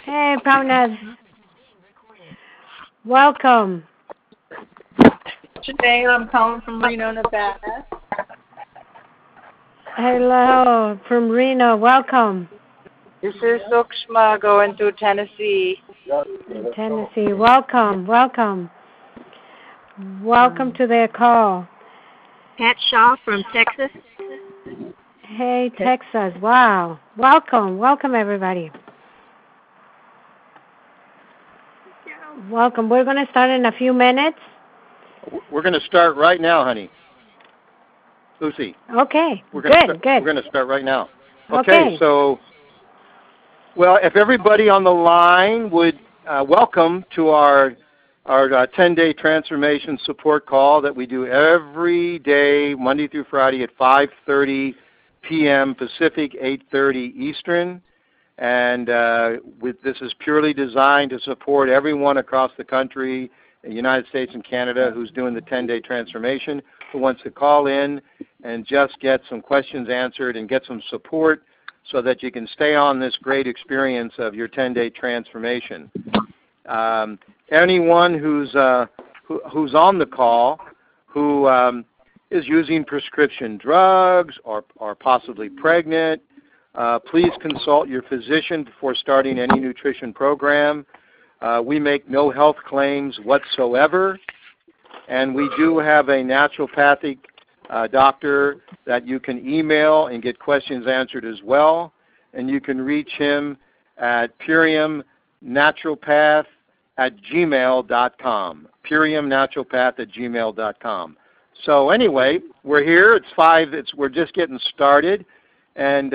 Hey, Pramnas. Welcome. Jane, I'm calling from Reno, Nevada. Hello from Reno. Welcome. This is Sukshma going to Tennessee. Tennessee. Welcome. Welcome to their call. Pat Shaw from Texas. Hey, Texas. Wow. Welcome, everybody. Welcome. We're going to start in a few minutes. We're going to start right now, honey. Lucy. Okay. Good. Good. We're going to start right now. Okay. So, well, if everybody on the line would welcome to our 10-day transformation support call that we do every day, Monday through Friday at 5:30 p.m. Pacific, 8:30 Eastern. And this is purely designed to support everyone across the country, the United States and Canada, who's doing the 10-day transformation, who wants to call in and just get some questions answered and get some support so that you can stay on this great experience of your 10-day transformation. Anyone who's on the call who is using prescription drugs or possibly pregnant, please consult your physician before starting any nutrition program. We make no health claims whatsoever, and we do have a naturopathic doctor that you can email and get questions answered as well, and you can reach him at puriumnaturopath@gmail.com, puriumnaturopath@gmail.com. So anyway, we're here. It's 5. We're just getting started. And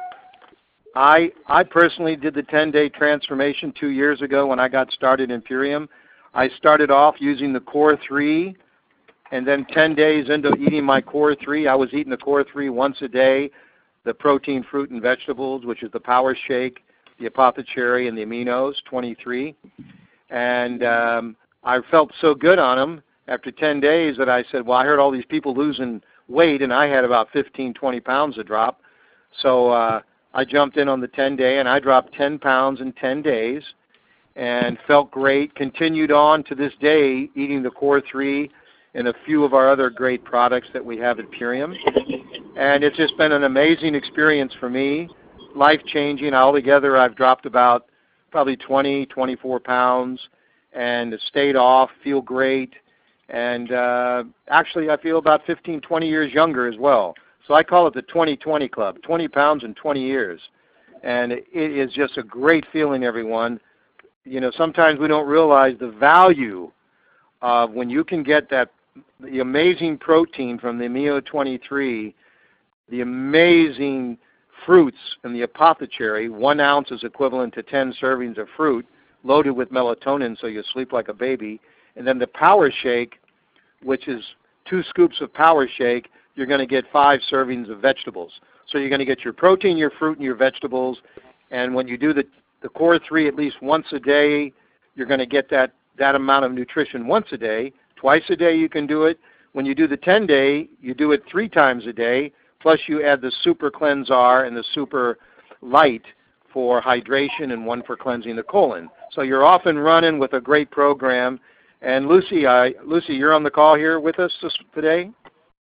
I personally did the 10-day transformation 2 years ago when I got started in Purium. I started off using the Core 3, and then 10 days into eating my Core 3, I was eating the Core 3 once a day, the protein, fruit, and vegetables, which is the Power Shake, the Apothecary, and the Aminos, 23. And I felt so good on them after 10 days that I said, well, I heard all these people losing weight, and I had about 15, 20 pounds to drop. So I jumped in on the 10-day, and I dropped 10 pounds in 10 days and felt great. Continued on to this day eating the Core 3 and a few of our other great products that we have at Purium. And it's just been an amazing experience for me, life-changing. Altogether, I've dropped about probably 20, 24 pounds and stayed off, feel great. And actually, I feel about 15, 20 years younger as well. So I call it the 20-20 Club, 20 pounds in 20 years. And it is just a great feeling, everyone. You know, sometimes we don't realize the value of when you can get the amazing protein from the Amino 23, the amazing fruits in the Apothecary. 1 ounce is equivalent to 10 servings of fruit loaded with melatonin so you sleep like a baby. And then the Power Shake, which is 2 scoops of Power Shake, you're going to get 5 servings of vegetables. So you're going to get your protein, your fruit, and your vegetables. And when you do the Core 3 at least once a day, you're going to get that amount of nutrition once a day. Twice a day you can do it. When you do the 10-day, you do it 3 times a day, plus you add the Super Cleanse R and the Super Light for hydration and 1 for cleansing the colon. So you're off and running with a great program. And Lucy, you're on the call here with us today?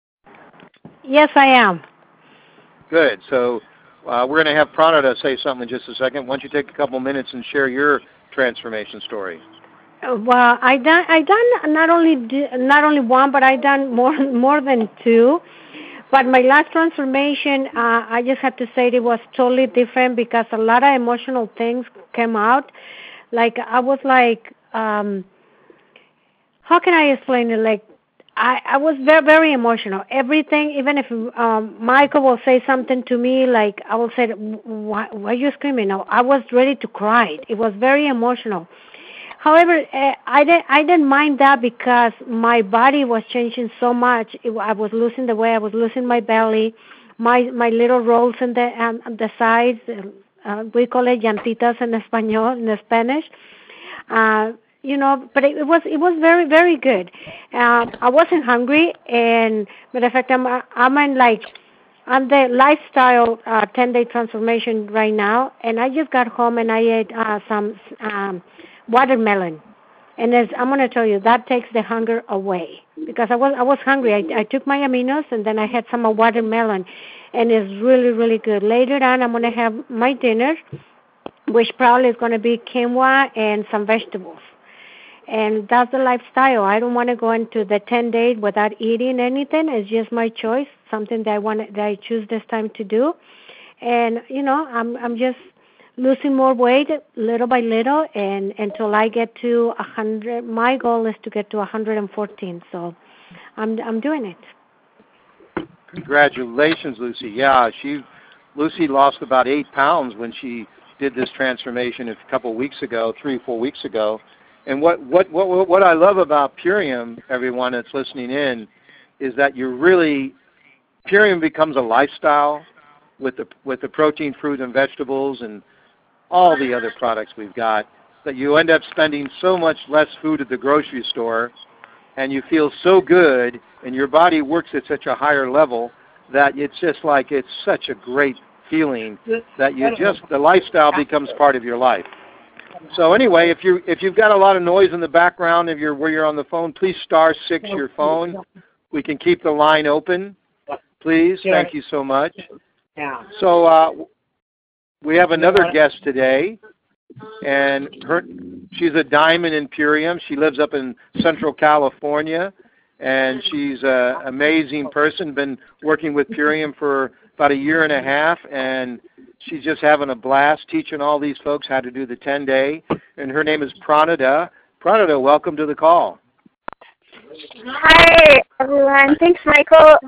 Yes, I am. Good. So we're going to have Pranada say something in just a second. Why don't you take a couple minutes and share your transformation story? Well, I done not only one, but I done more than 2. But my last transformation, I just have to say it was totally different because a lot of emotional things came out. Like I was like, how can I explain it? Like I was very, very emotional. Everything, even if Michael will say something to me, like I will say, why are you screaming? No, I was ready to cry. It was very emotional. However, I didn't mind that because my body was changing so much. I was losing the weight. I was losing my belly, my little rolls in the sides. We call it llantitas in Spanish. You know, but it was very, very good. I wasn't hungry, and matter of fact, I'm in like I'm the lifestyle 10-day transformation right now, and I just got home and I ate some watermelon. And I'm going to tell you, that takes the hunger away because I was hungry. I took my aminos and then I had some watermelon, and it's really, really good. Later on, I'm going to have my dinner, which probably is going to be quinoa and some vegetables. And that's the lifestyle. I don't want to go into the 10 days without eating anything. It's just my choice, something that I choose this time to do. And, I'm just losing more weight little by little, and until I get to 100. My goal is to get to 114. So I'm doing it. Congratulations, Lucy. Yeah, Lucy lost about 8 pounds when she did this transformation a couple weeks ago, 3-4 weeks ago. And what I love about Purium, everyone that's listening in, is that Purium becomes a lifestyle with the protein, fruit, and vegetables, and all the other products we've got, that you end up spending so much less food at the grocery store, and you feel so good, and your body works at such a higher level that it's just like it's such a great feeling that the lifestyle becomes part of your life. So anyway, if you've got a lot of noise in the background where you're on the phone, please *6 your phone. We can keep the line open, please. Thank you so much. Yeah. So we have another guest today, and she's a diamond in Purium. She lives up in Central California, and she's an amazing person. Been working with Purium for about 1.5 years, and she's just having a blast teaching all these folks how to do the 10-day. And her name is Pranada. Pranada, welcome to the call. Hi, everyone. Thanks, Michael.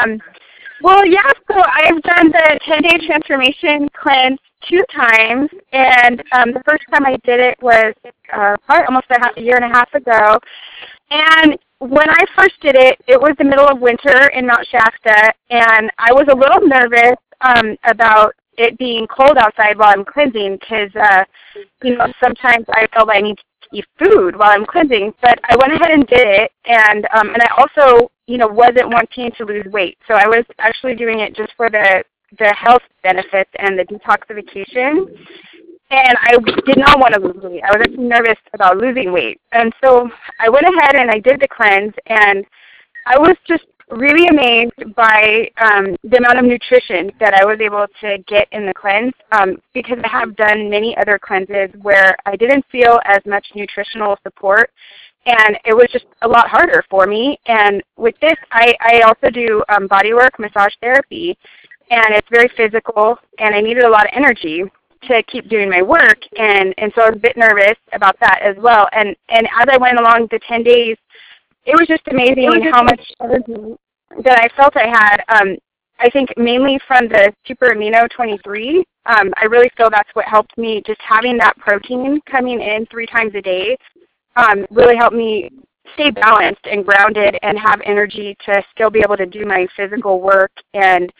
So I've done the 10-day transformation cleanse 2 times, and the first time I did it was probably almost a 1.5 years ago. And when I first did it, it was the middle of winter in Mount Shasta, and I was a little nervous about it being cold outside while I'm cleansing because, sometimes I felt I need to eat food while I'm cleansing. But I went ahead and did it, and I also, wasn't wanting to lose weight. So I was actually doing it just for the health benefits and the detoxification. And I did not want to lose weight. I was actually nervous about losing weight. And so I went ahead and I did the cleanse, and I was just really amazed by the amount of nutrition that I was able to get in the cleanse because I have done many other cleanses where I didn't feel as much nutritional support, and it was just a lot harder for me. And with this, I also do bodywork, massage therapy, and it's very physical, and I needed a lot of energy to keep doing my work, and so I was a bit nervous about that as well. And as I went along the 10 days, it was just amazing how much energy that I felt I had. I think mainly from the Super Amino 23. I really feel that's what helped me, just having that protein coming in 3 times a day really helped me stay balanced and grounded and have energy to still be able to do my physical work. And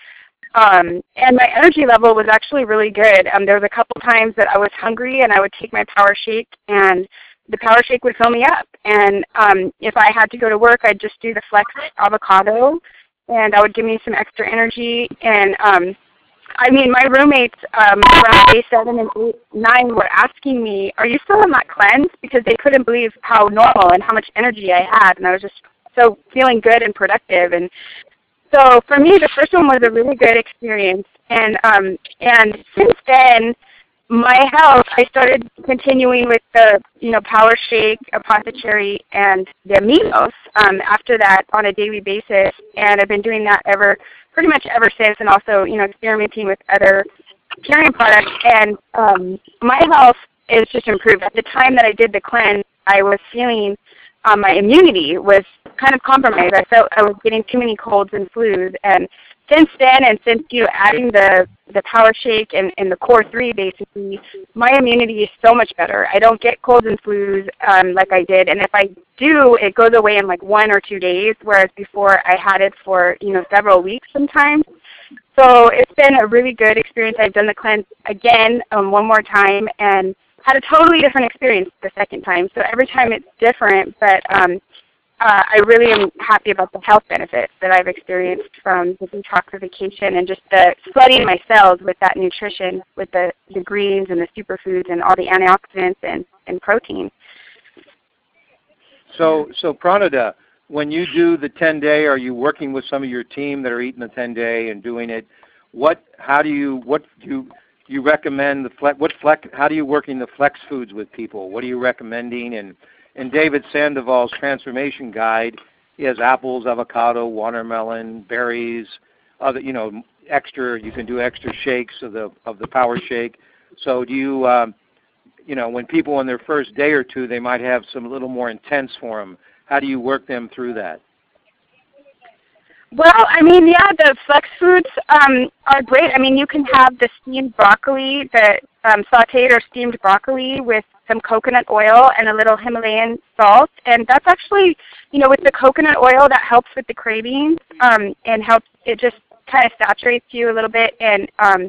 my energy level was actually really good. There was a couple times that I was hungry and I would take my Power Shake, and the Power Shake would fill me up. And if I had to go to work, I'd just do the Flex Avocado, and that would give me some extra energy. And my roommates around day 7 and 8, 9 were asking me, "Are you still on that cleanse?" Because they couldn't believe how normal and how much energy I had, and I was just so feeling good and productive. And so for me, the first one was a really good experience. And since then, my health, I started continuing with the, Power Shake, Apothecary, and the aminos after that on a daily basis. And I've been doing that pretty much ever since, and also, experimenting with other Purium products. And my health is just improved. At the time that I did the cleanse, I was feeling my immunity was kind of compromised. I felt I was getting too many colds and flus. And since then, and since adding the Power Shake and the Core 3, basically, my immunity is so much better. I don't get colds and flus like I did, and if I do, it goes away in like 1 or 2 days, whereas before I had it for several weeks sometimes. So it's been a really good experience. I've done the cleanse again 1 more time and had a totally different experience the second time. So every time it's different, but I really am happy about the health benefits that I've experienced from the detoxification and just the flooding my cells with that nutrition, with the greens and the superfoods and all the antioxidants and protein. So Pranada, when you do the 10-day, are you working with some of your team that are eating the 10-day and doing it? What do you recommend how do you working the flex foods with people? What are you recommending? And in David Sandoval's transformation guide, he has apples, avocado, watermelon, berries, other extra. You can do extra shakes of the Power Shake. So do you when people on their first day or two, they might have some a little more intense for them. How do you work them through that? Well, I mean, yeah, the flex foods are great. I mean, you can have the steamed broccoli, the sauteed or steamed broccoli with some coconut oil and a little Himalayan salt. And that's actually, with the coconut oil, that helps with the cravings and helps, it just kind of saturates you a little bit. And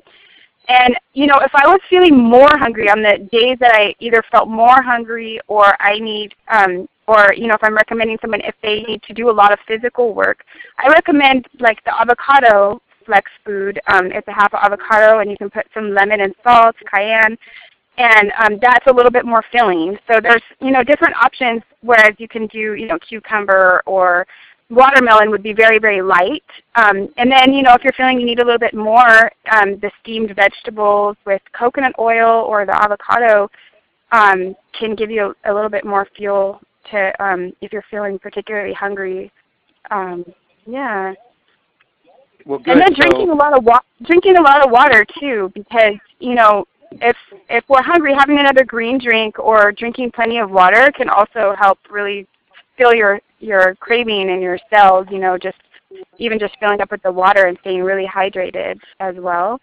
if I was feeling more hungry on the days that I either felt more hungry or I need if I'm recommending someone if they need to do a lot of physical work, I recommend like the avocado flex food. It's a half avocado, and you can put some lemon and salt, cayenne, and that's a little bit more filling. So there's different options. Whereas you can do cucumber or watermelon would be very, very light. And then if you're feeling you need a little bit more, the steamed vegetables with coconut oil or the avocado can give you a little bit more fuel to if you're feeling particularly hungry. Yeah. Well, good. And then drinking a lot of water too, because if we're hungry, having another green drink or drinking plenty of water can also help really fill your craving in your cells. Just filling up with the water and staying really hydrated as well.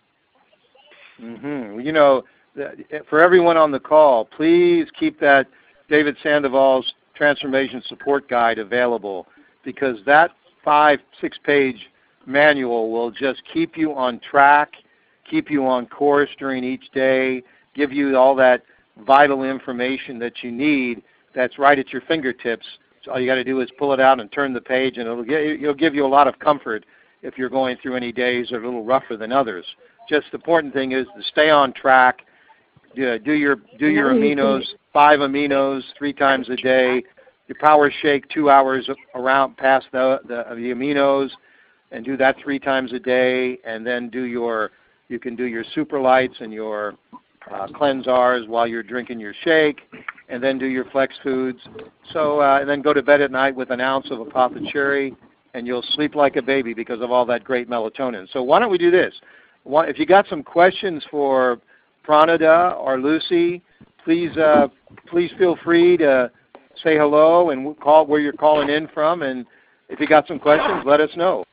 For everyone on the call, please keep that David Sandoval's Transformation Support Guide available, because that 5-6 page manual will just keep you on track, keep you on course during each day, give you all that vital information that you need that's right at your fingertips. So all you got to do is pull it out and turn the page, and it'll give you a lot of comfort if you're going through any days that are a little rougher than others. Just the important thing is to stay on track. Do your aminos, 5 aminos 3 times a day. Your Power Shake 2 hours around past the aminos, and do that 3 times a day. And then you can do your Super Lights and your Cleansars while you're drinking your shake, and then do your flex foods. So and then go to bed at night with an ounce of apothecary, and you'll sleep like a baby because of all that great melatonin. So why don't we do this? If you got some questions for Pranada or Lucy, please feel free to say hello and call where you're calling in from. And if you got some questions, let us know.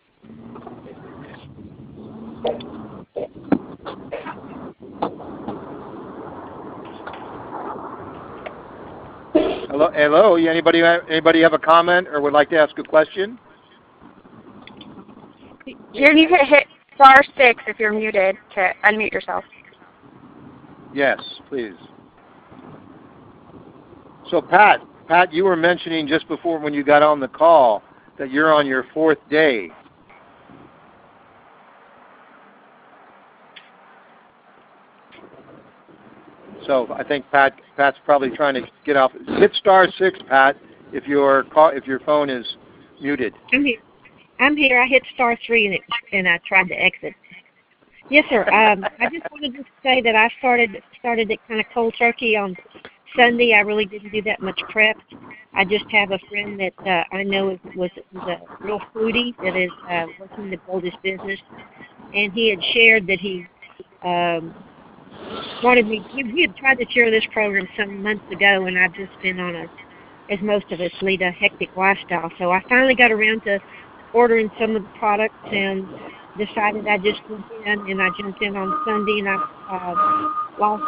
Hello. Anybody have a comment or would like to ask a question? You need to hit *6 if you're muted to unmute yourself. Yes, please. So Pat, you were mentioning just before when you got on the call that you're on your 4th day. So I think Pat's probably trying to get off. Hit *6, Pat, if your phone is muted. I'm here. I hit *3 and I tried to exit. Yes, sir. I just wanted to say that I started it kind of cold turkey on Sunday. I really didn't do that much prep. I just have a friend that I know was a real foodie that is working the Boldest Business, and he had shared that he wanted me. He had tried to share this program some months ago, and I've just been on as most of us lead a hectic lifestyle. So I finally got around to ordering some of the products and decided I just went in, and I jumped in on Sunday, and I lost.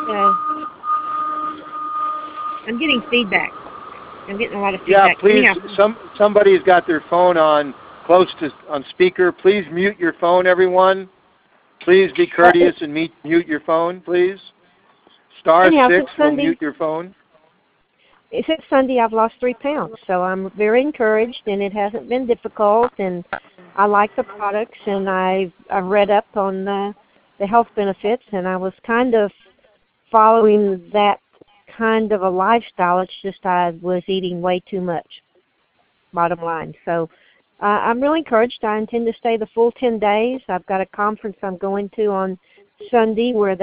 I'm getting feedback. I'm getting a lot of feedback. Yeah, please. Somebody's got their phone on speaker. Please mute your phone, everyone. Please be courteous and mute your phone, please. *6 will mute your phone. since Sunday I've lost 3 pounds, so I'm very encouraged, and it hasn't been difficult, and I like the products, and I've read up on the health benefits, and I was kind of following that kind of a lifestyle. It's just I was eating way too much, bottom line. So I'm really encouraged. I intend to stay the full 10 days. I've got a conference I'm going to on Sunday where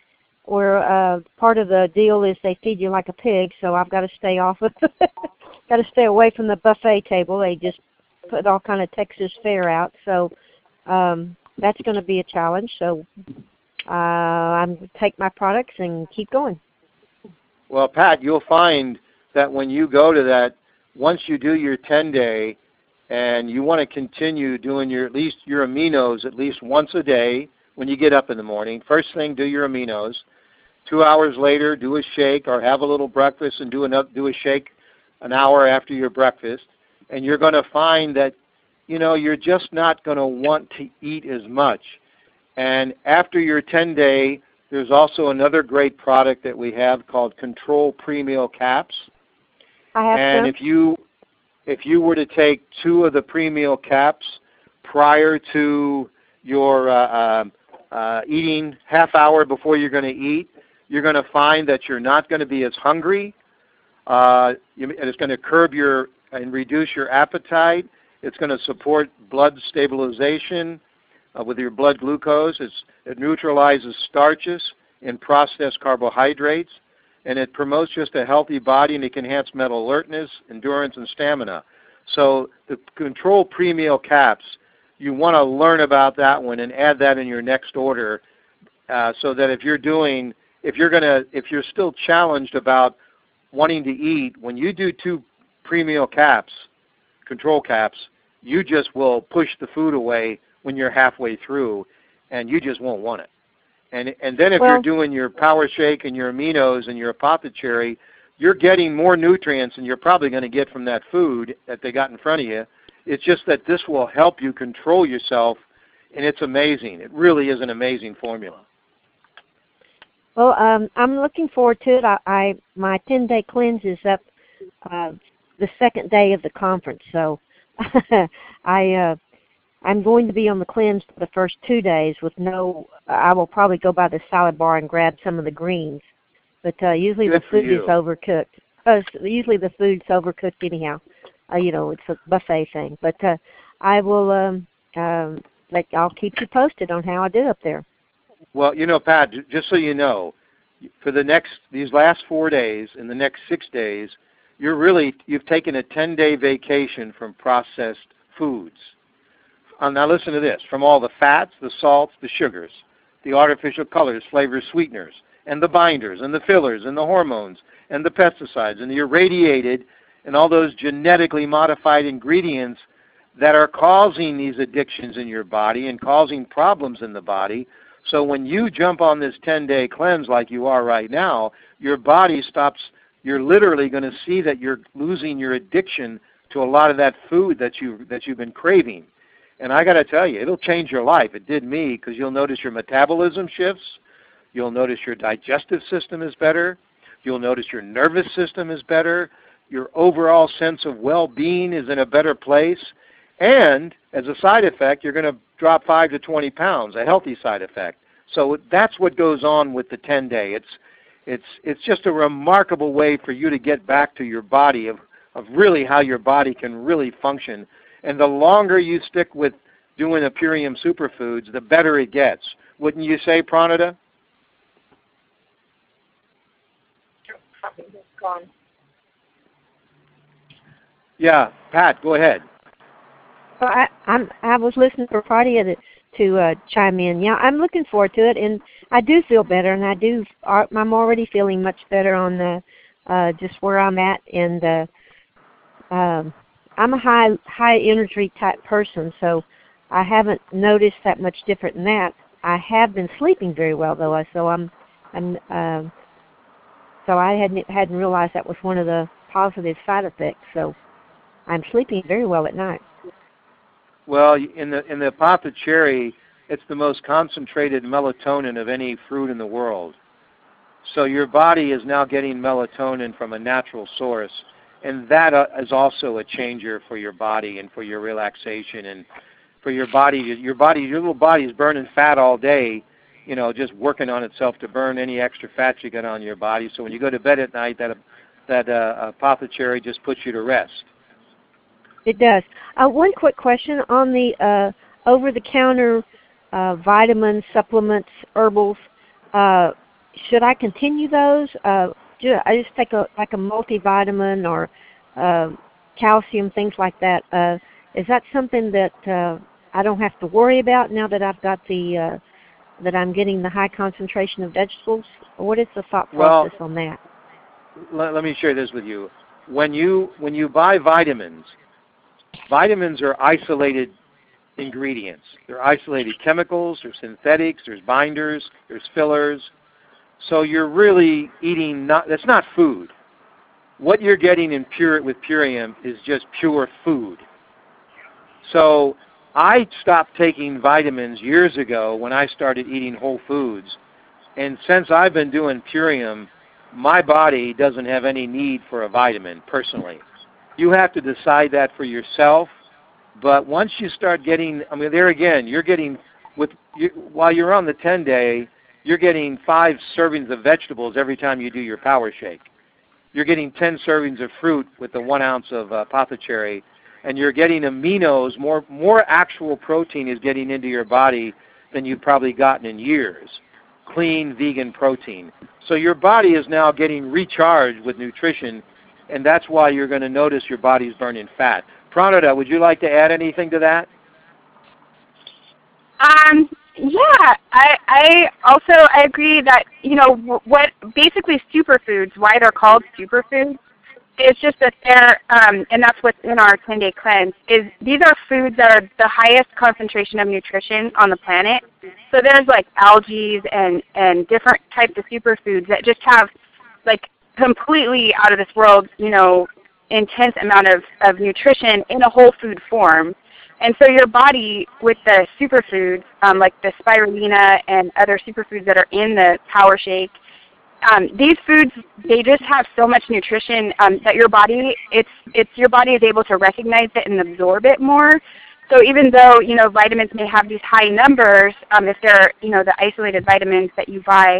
part of the deal is they feed you like a pig, so I've got to stay off of got to stay away from the buffet table. They just put all kind of Texas fare out, so that's going to be a challenge. So I'm going to take my products and keep going. Well, Pat, you'll find that when you go to that, once you do your 10-day and you want to continue doing at least your aminos at least once a day when you get up in the morning, first thing, do your aminos. 2 hours later, do a shake or have a little breakfast and do a shake an hour after your breakfast. And you're going to find that, you're just not going to want to eat as much. And after your 10-day, there's also another great product that we have called Control Pre-Meal Caps. I have and some. if you were to take 2 of the pre-meal caps prior to your eating, half hour before you're going to eat, you're going to find that you're not going to be as hungry. It's going to curb and reduce your appetite. It's going to support blood stabilization with your blood glucose. It neutralizes starches and processed carbohydrates, and it promotes just a healthy body, and it can enhance mental alertness, endurance, and stamina. So the Control Pre-Meal Caps, you want to learn about that one and add that in your next order, so that if you're still challenged about wanting to eat, when you do 2 pre-meal caps, control caps, you just will push the food away when you're halfway through, and you just won't want it. And then if you're doing your Power Shake and your aminos and your Apothecary, you're getting more nutrients than you're probably going to get from that food that they got in front of you. It's just that this will help you control yourself, and it's amazing. It really is an amazing formula. Well, I'm looking forward to it. My 10-day cleanse is up the second day of the conference, so I'm going to be on the cleanse for the first 2 days with I will probably go by the salad bar and grab some of the greens, but usually the food is overcooked. Usually the food's overcooked anyhow. It's a buffet thing, but I will I'll keep you posted on how I do up there. Well, Pat, just so you know, for these last 4 days, in the next 6 days, you've taken a 10-day vacation from processed foods. Now listen to this, from all the fats, the salts, the sugars, the artificial colors, flavors, sweeteners, and the binders, and the fillers, and the hormones, and the pesticides, and the irradiated, and all those genetically modified ingredients that are causing these addictions in your body and causing problems in the body. So when you jump on this 10-day cleanse like you are right now, your body stops. You're literally going to see that you're losing your addiction to a lot of that food that you've been craving. And I got to tell you, it'll change your life. It did me, because you'll notice your metabolism shifts. You'll notice your digestive system is better. You'll notice your nervous system is better. Your overall sense of well-being is in a better place. And as a side effect, you're going to drop 5 to 20 pounds, a healthy side effect. So that's what goes on with the 10-day. It's just a remarkable way for you to get back to your body of really how your body can really function. And the longer you stick with doing the Purium Superfoods, the better it gets. Wouldn't you say, Pranita? Yeah, Pat, go ahead. Well, I was listening for Claudia to chime in. Yeah, I'm looking forward to it, and I do feel better, and I'm already feeling much better on the just where I'm at, and I'm a high energy type person, so I haven't noticed that much different in that. I have been sleeping very well though, so so I hadn't realized that was one of the positive side effects. So I'm sleeping very well at night. Well, in the Apothecary, it's the most concentrated melatonin of any fruit in the world. So your body is now getting melatonin from a natural source, and that is also a changer for your body and for your relaxation and for your body. Your little body is burning fat all day, just working on itself to burn any extra fat you got on your body. So when you go to bed at night, that apothecary just puts you to rest. It does. One quick question on the over-the-counter vitamins, supplements, herbals. Should I continue those? I just take a multivitamin or calcium, things like that. Is that something that I don't have to worry about now that I've got that I'm getting the high concentration of vegetables? What is the thought process on that? Let me share this with you. When you buy vitamins are isolated ingredients. They're isolated chemicals, there's synthetics, there's binders, there's fillers. So you're really eating that's not food. What you're getting with Purium is just pure food. So I stopped taking vitamins years ago when I started eating whole foods. And since I've been doing Purium, my body doesn't have any need for a vitamin personally. You have to decide that for yourself. But once you start getting, there again, you're getting, while you're on the 10-day, you're getting 5 servings of vegetables every time you do your power shake. You're getting 10 servings of fruit with the 1 ounce of apothecary, and you're getting aminos, more actual protein is getting into your body than you've probably gotten in years. Clean, vegan protein. So your body is now getting recharged with nutrition, and that's why you're going to notice your body's burning fat. Pranada, would you like to add anything to that? Yeah, I agree that, what basically superfoods, why they're called superfoods, is just that they're, and that's what's in our 10-day cleanse, is these are foods that are the highest concentration of nutrition on the planet. So there's like algae and different types of superfoods that just have like completely out of this world, intense amount of nutrition in a whole food form. And so your body, with the superfoods, like the spirulina and other superfoods that are in the Power Shake, these foods, they just have so much nutrition that your body is able to recognize it and absorb it more. So even though, vitamins may have these high numbers, if they're, the isolated vitamins that you buy,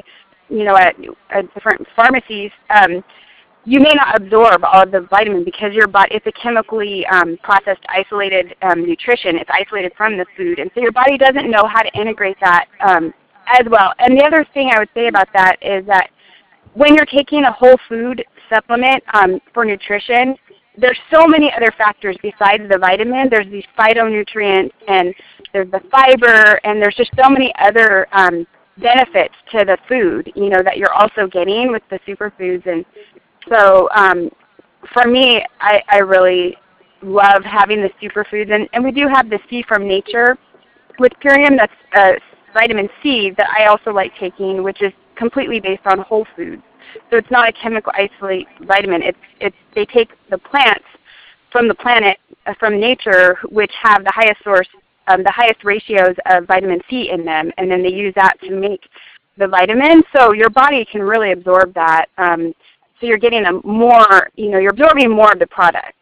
at different pharmacies, you may not absorb all of the vitamin because your body, it's a chemically processed, isolated nutrition. It's isolated from the food, and so your body doesn't know how to integrate that as well. And the other thing I would say about that is that when you're taking a whole food supplement for nutrition, there's so many other factors besides the vitamin. There's these phytonutrients, and there's the fiber, and there's just so many other benefits to the food, that you're also getting with the superfoods. And so for me, I really love having the superfoods. And we do have the C from Nature with Purium. That's vitamin C that I also like taking, which is completely based on whole foods. So it's not a chemical isolate vitamin. They take the plants from the planet, from nature, which have the highest source, the highest ratios of vitamin C in them, and then they use that to make the vitamin. So your body can really absorb that. So you're getting you're absorbing more of the product.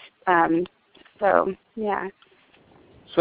So yeah. So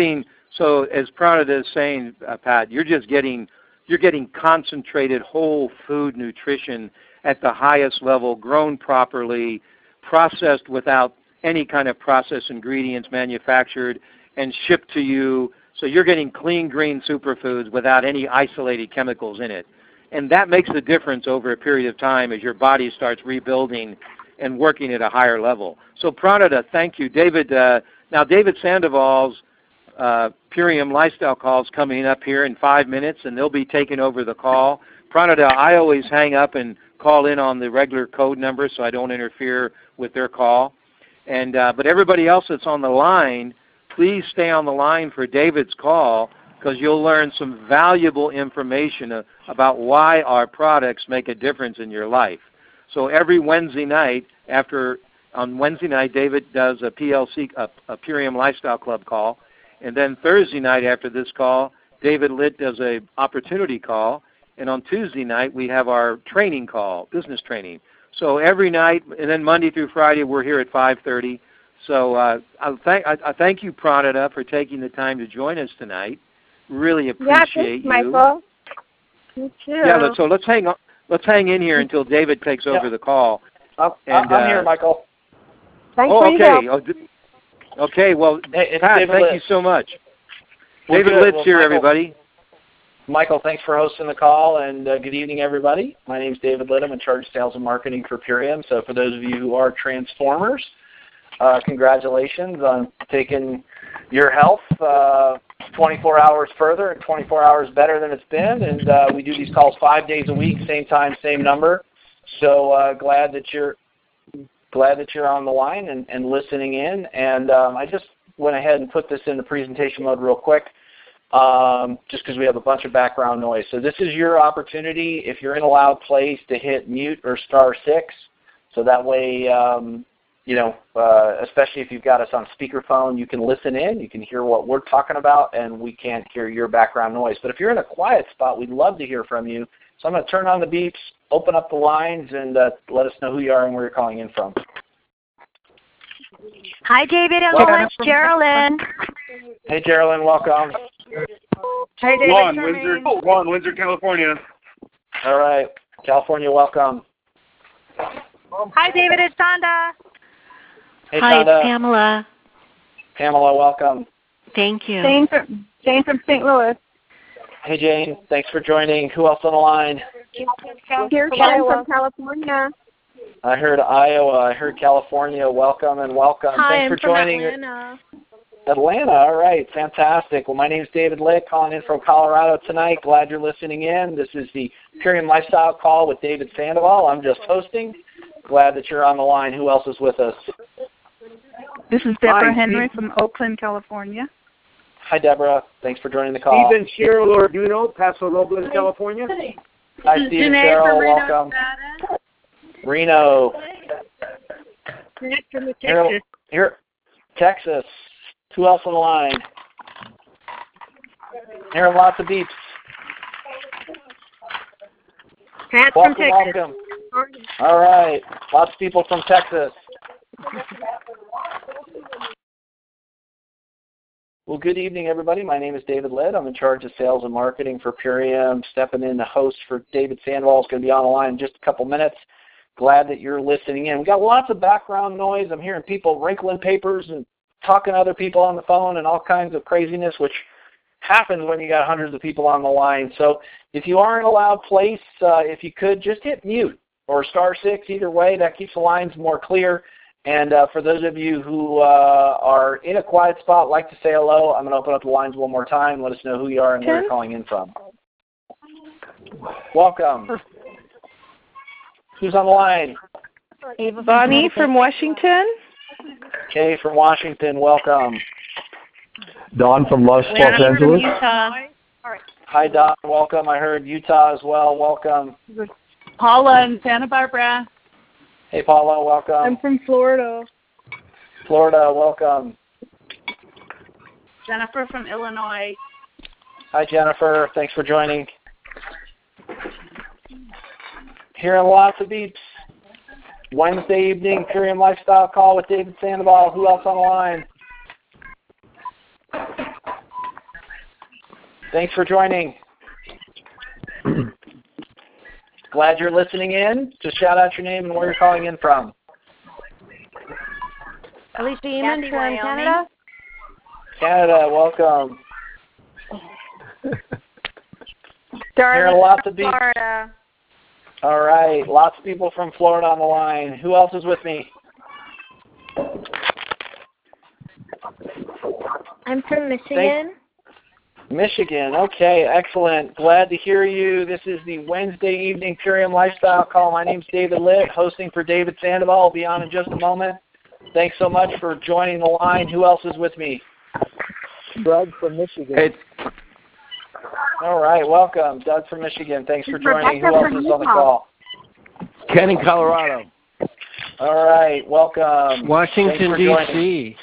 as Pranada is saying, Pat, you're getting concentrated whole food nutrition at the highest level, grown properly, processed without any kind of processed ingredients manufactured and shipped to you. So you're getting clean, green superfoods without any isolated chemicals in it. And that makes a difference over a period of time as your body starts rebuilding and working at a higher level. So Pranada, thank you. David, now David Sandoval's Purium Lifestyle call is coming up here in 5 minutes, and they'll be taking over the call. Pranada, I always hang up and call in on the regular code number so I don't interfere with their call. And but everybody else that's on the line, please stay on the line for David's call, because you'll learn some valuable information about why our products make a difference in your life. So every Wednesday night, on Wednesday night, David does a Purium Lifestyle Club call. And then Thursday night after this call, David Litt does a opportunity call. And on Tuesday night, we have our training call, business training. So every night, and then Monday through Friday, we're here at 5:30. So I thank you, Pranita, for taking the time to join us tonight. Really appreciate thanks, Michael. You too. Yeah, so let's hang in here until David takes over the call. I'm here, Michael. Thanks for your help. Okay, well, hey, Pat, David thank Litz. you so much. Well, David good. Litz Well, here, Michael, everybody. Michael, thanks for hosting the call, and good evening, everybody. My name is David Litt. I'm in charge of sales and marketing for Purium. So for those of you who are transformers, congratulations on taking your health 24 hours further and 24 hours better than it's been. And we do these calls 5 days a week, same time, same number. So glad that you're on the line and listening in. And I just went ahead and put this into presentation mode real quick, just because we have a bunch of background noise. So this is your opportunity, if you're in a loud place, to hit mute or *6. So that way, especially if you've got us on speakerphone, you can listen in, you can hear what we're talking about, and we can't hear your background noise. But if you're in a quiet spot, we'd love to hear from you. So I'm going to turn on the beeps, open up the lines, and let us know who you are and where you're calling in from. Hi, David and Lois. Geraldine. Hey, Geraldine, welcome. Hi, David. Juan, Windsor, California. All right, California, welcome. Hi, David. It's Sonda. Hey, Hi, Sonda. it's Pamela. Pamela, welcome. Thank you. Jane from St. Louis. Hey, Jane. Thanks for joining. Who else on the line? Here's Ken from California. I heard Iowa. I heard California. Welcome and welcome. Hi, Thanks for I'm joining. from Atlanta. Atlanta. All right. Fantastic. Well, my name is David Litt, calling in from Colorado tonight. Glad you're listening in. This is the Purium Lifestyle Call with David Sandoval. I'm just hosting. Glad that you're on the line. Who else is with us? This is Deborah Henry from Oakland, California. Hi, Deborah. Thanks for joining the call. Steve and Cheryl Orduno, Paso Robles, California. Hi, Steve and Cheryl. Welcome. Reno. Here, Texas. Who else on the line? Hearing lots of beeps. Pat Welcome, from Texas. welcome. All right. Lots of people from Texas. Well, good evening, everybody. My name is David Litt. I'm in charge of sales and marketing for Purium. Stepping in the host for David Sandoval is going to be on the line in just a couple minutes. Glad that you're listening in. We got lots of background noise. I'm hearing people wrinkling papers and talking to other people on the phone and all kinds of craziness, which happens when you got hundreds of people on the line. So if you are in a loud place, if you could, just hit mute or *6. Either way, that keeps the lines more clear. And for those of you who are in a quiet spot, like to say hello, I'm going to open up the lines one more time. Let us know who you are and where you're calling in from. Welcome. Who's on the line? Bonnie from Washington. Kay from Washington, welcome. Don from Los Angeles. Hi, Don, welcome. I heard Utah as well, welcome. Paula in Santa Barbara. Hey, Paula, welcome. I'm from Florida. Florida, welcome. Jennifer from Illinois. Hi, Jennifer. Thanks for joining. Hearing lots of beeps. Wednesday evening, Purium Lifestyle Call with David Sandoval. Who else on the line? Thanks for joining. Glad you're listening in. Just shout out your name and where you're calling in from. Alicia Eamon from Canada. Canada, welcome. Hearing lots of beeps. Florida. All right, lots of people from Florida on the line. Who else is with me? I'm from Michigan. Michigan. Okay, excellent. Glad to hear you. This is the Wednesday evening Purium Lifestyle Call. My name's David Litt, hosting for David Sandoval. I'll be on in just a moment. Thanks so much for joining the line. Who else is with me? Doug from Michigan. Hey. All right, welcome. Doug from Michigan. Thanks for joining. Who else is on the call? Ken in Colorado. All right, welcome. Washington, D.C.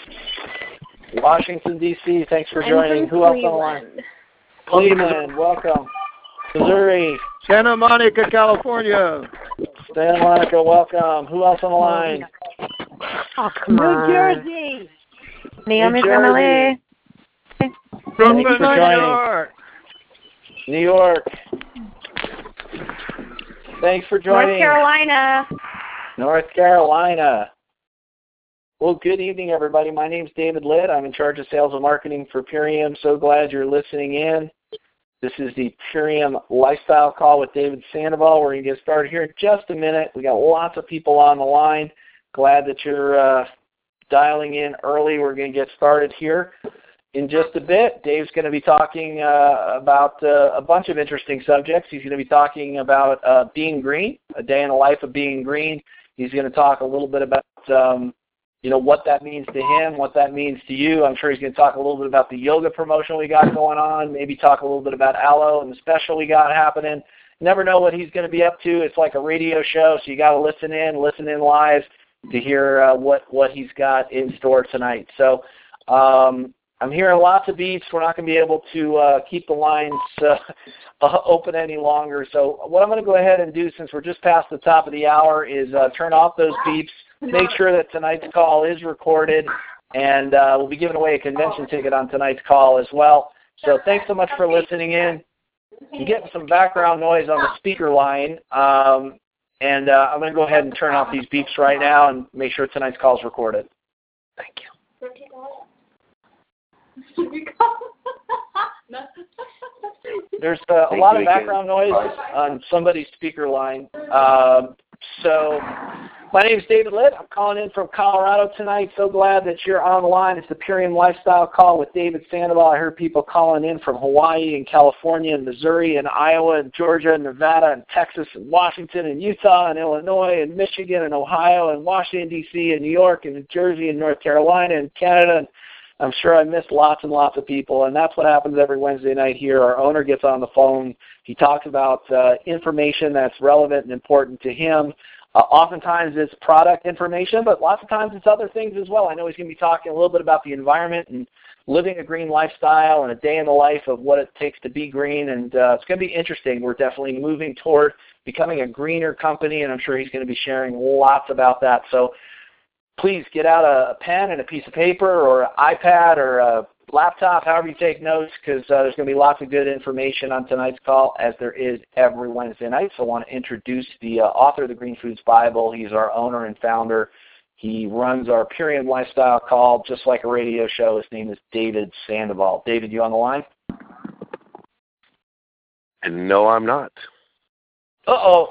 Washington, D.C. Thanks for joining. Who else on the line? Cleveland, welcome. Missouri. Santa Monica, California. Santa Monica, welcome. Who else on the line? Oh, come on. New Jersey. Naomi New from LA. Jersey. Brooklyn, Thanks for New joining. York. New York. Thanks for joining. North Carolina. North Carolina. Well, good evening, everybody. My name's David Litt. I'm in charge of sales and marketing for Purium. So glad you're listening in. This is the Purium Lifestyle Call with David Sandoval. We're going to get started here in just a minute. We got lots of people on the line. Glad that you're dialing in early. We're going to get started here in just a bit. Dave's going to be talking about a bunch of interesting subjects. He's going to be talking about being green, a day in the life of being green. He's going to talk a little bit about what that means to him, what that means to you. I'm sure he's going to talk a little bit about the yoga promotion we got going on, maybe talk a little bit about Aloe and the special we got happening. Never know what he's going to be up to. It's like a radio show, so you got to listen in live to hear what he's got in store tonight. So I'm hearing lots of beeps. We're not going to be able to keep the lines open any longer. So what I'm going to go ahead and do, since we're just past the top of the hour, is turn off those beeps. Make sure that tonight's call is recorded, and we'll be giving away a convention ticket on tonight's call as well. So thanks so much for listening in. I'm getting some background noise on the speaker line, and I'm going to go ahead and turn off these beeps right now and make sure tonight's call is recorded. Thank you. There's a lot of background noise on somebody's speaker line. So my name is David Litt. I'm calling in from Colorado tonight. So glad that you're on the line. It's the Purium Lifestyle Call with David Sandoval. I heard people calling in from Hawaii and California and Missouri and Iowa and Georgia and Nevada and Texas and Washington and Utah and Illinois and Michigan and Ohio and Washington, D.C. and New York and New Jersey and North Carolina and Canada. And I'm sure I missed lots and lots of people, and that's what happens every Wednesday night here. Our owner gets on the phone. He talks about information that's relevant and important to him. Oftentimes it's product information, but lots of times it's other things as well. I know he's going to be talking a little bit about the environment and living a green lifestyle and a day in the life of what it takes to be green, and it's going to be interesting. We're definitely moving toward becoming a greener company, and I'm sure he's going to be sharing lots about that. So please get out a pen and a piece of paper or an iPad or a laptop, however you take notes, because there's going to be lots of good information on tonight's call, as there is every Wednesday night. So I want to introduce the author of the Green Foods Bible. He's our owner and founder. He runs our Purium Lifestyle Call just like a radio show. His name is David Sandoval. David, you on the line? No, I'm not. Uh-oh.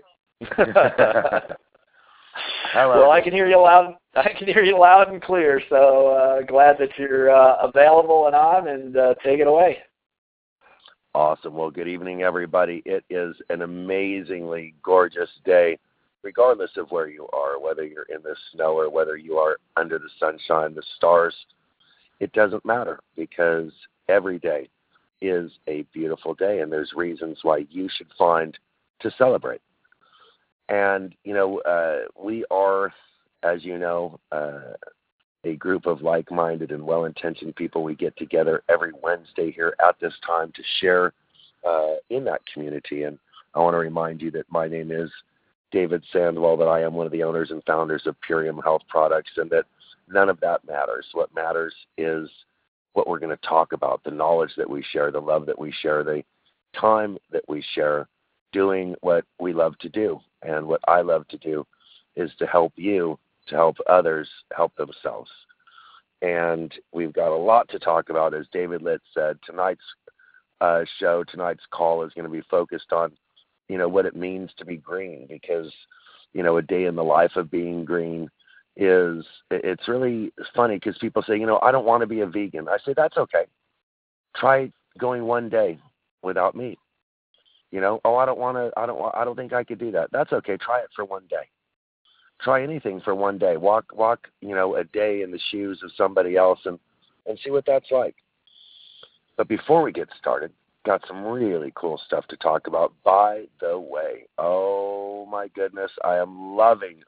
Hello. Well, I can hear you loud. I can hear you loud and clear. So glad that you're available and on. And take it away. Awesome. Well, good evening, everybody. It is an amazingly gorgeous day, regardless of where you are, whether you're in the snow or whether you are under the sunshine, the stars. It doesn't matter, because every day is a beautiful day, and there's reasons why you should find to celebrate. And, we are, as you know, a group of like-minded and well-intentioned people. We get together every Wednesday here at this time to share in that community. And I want to remind you that my name is David Sandoval, that I am one of the owners and founders of Purium Health Products, and that none of that matters. What matters is what we're going to talk about, the knowledge that we share, the love that we share, the time that we share, doing what we love to do. And what I love to do is to help you, to help others help themselves. And we've got a lot to talk about. As David Litt said, tonight's show, tonight's call is going to be focused on, what it means to be green, because, a day in the life of being green it's really funny, because people say, I don't want to be a vegan. I say, that's okay. Try going one day without meat. I don't think I could do that. That's okay. Try it for one day. Try anything for one day. Walk, a day in the shoes of somebody else and see what that's like. But before we get started, got some really cool stuff to talk about. By the way, oh my goodness, I am loving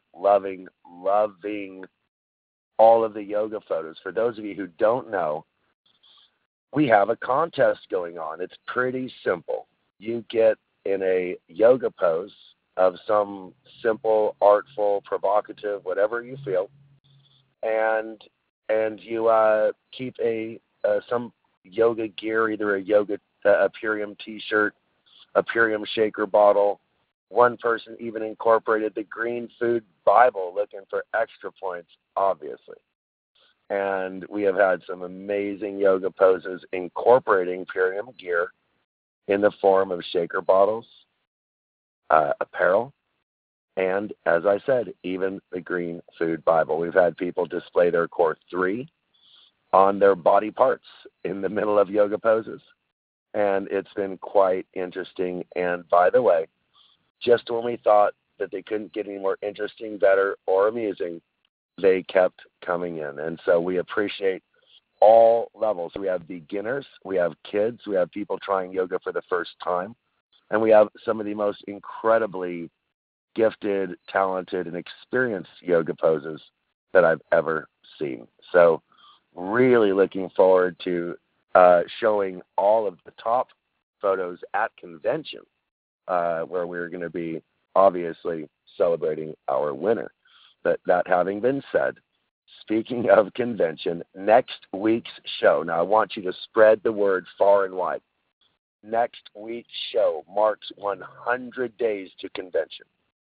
all of the yoga photos. For those of you who don't know, we have a contest going on. It's pretty simple. you get in a yoga pose of some simple, artful, provocative, whatever you feel, and you keep some yoga gear, either a Purium T-shirt, a Purium shaker bottle. One person even incorporated the Green Food Bible, looking for extra points, obviously. And we have had some amazing yoga poses incorporating Purium gear in the form of shaker bottles, apparel, and, as I said, even the Green Food Bible. We've had people display their Core 3 on their body parts in the middle of yoga poses. And it's been quite interesting. And by the way, just when we thought that they couldn't get any more interesting, better, or amusing, they kept coming in. And so we appreciate all levels. We have beginners, we have kids, we have people trying yoga for the first time, and we have some of the most incredibly gifted, talented, and experienced yoga poses that I've ever seen. So really looking forward to showing all of the top photos at convention, where we're going to be obviously celebrating our winner. But that having been said, speaking of convention, next week's show, now I want you to spread the word far and wide. Next week's show marks 100 days to convention.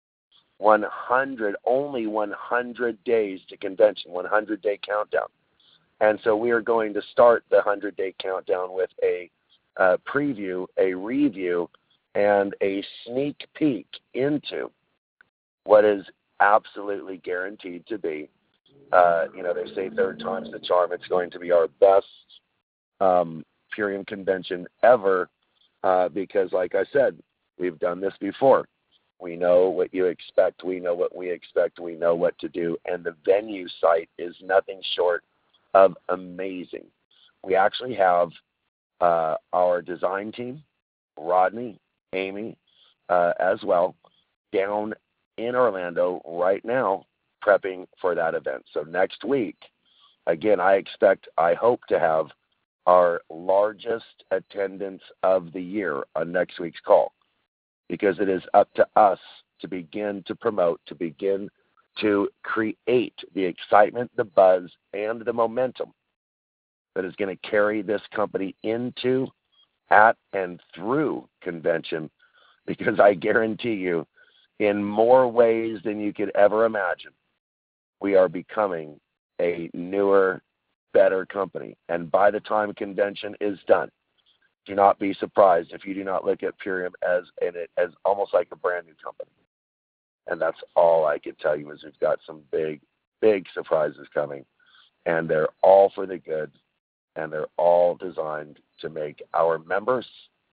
only 100 days to convention, 100-day countdown. And so we are going to start the 100-day countdown with a preview, a review, and a sneak peek into what is absolutely guaranteed to be, they say third time's the charm. It's going to be our best Purium convention ever because, like I said, we've done this before. We know what you expect. We know what we expect. We know what to do. And the venue site is nothing short of amazing. We actually have our design team, Rodney, Amy, as well, down in Orlando right now prepping for that event. So next week, again, I hope to have our largest attendance of the year on next week's call, because it is up to us to begin to promote, to begin to create the excitement, the buzz, and the momentum that is going to carry this company into, at, and through convention, because I guarantee you, in more ways than you could ever imagine, we are becoming a newer, better company. And by the time convention is done, do not be surprised if you do not look at Purium as almost like a brand new company. And that's all I can tell you is we've got some big, big surprises coming, and they're all for the good, and they're all designed to make our members